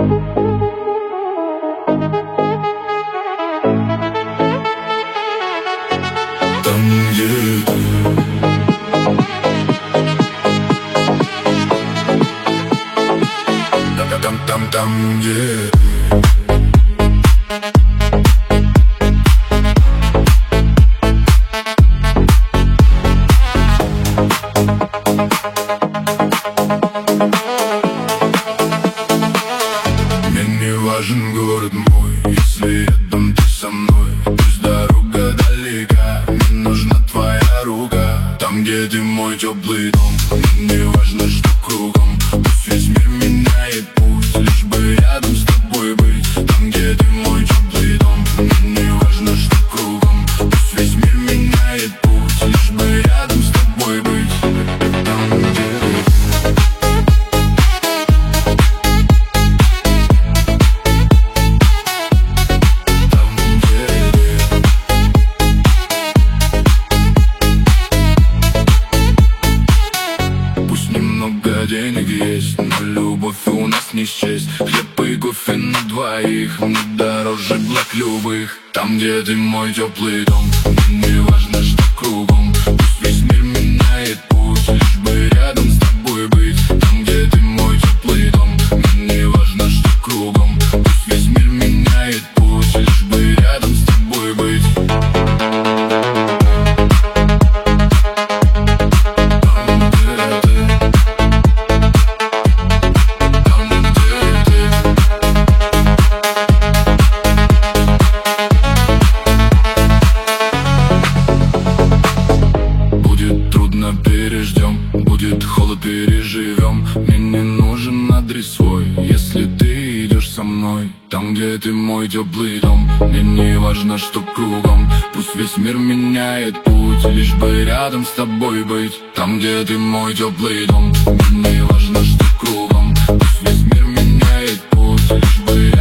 Там, где мне не важен город мой, если рядом ты со мной. Пусть дорога далека, мне нужна твоя рука. Там, где ты мой теплый дом, мне не важно, что кругом. Пусть весь мир меняет путь, лишь бы рядом с тобой быть. Там, где ты мой теплый дом, мне не важно, что кругом. Пусть весь мир меняет путь, лишь бы рядом с тобой быть. Там, где денег есть, но любовь у нас не счесть. Хлеб и кофе на двоих мне дороже благ любых. Там, где ты мой теплый дом, мне не важно, что кругом. Пусть весь мир меняет путь, лишь бы рядом с тобой быть. Там, где ты мой теплый дом, мне не важно, что кругом. Пусть весь мир меняет путь, лишь бы рядом с тобой быть. Переждем, будет холод, переживем. Мне не нужен адрес свой, если ты идешь со мной. Там, где ты мой теплый дом, мне не важно, что кругом. Пусть весь мир меняет путь, лишь бы рядом с тобой быть. Там, где ты мой теплый дом, мне не важно, что кругом. Пусть весь мир меняет путь, лишь бы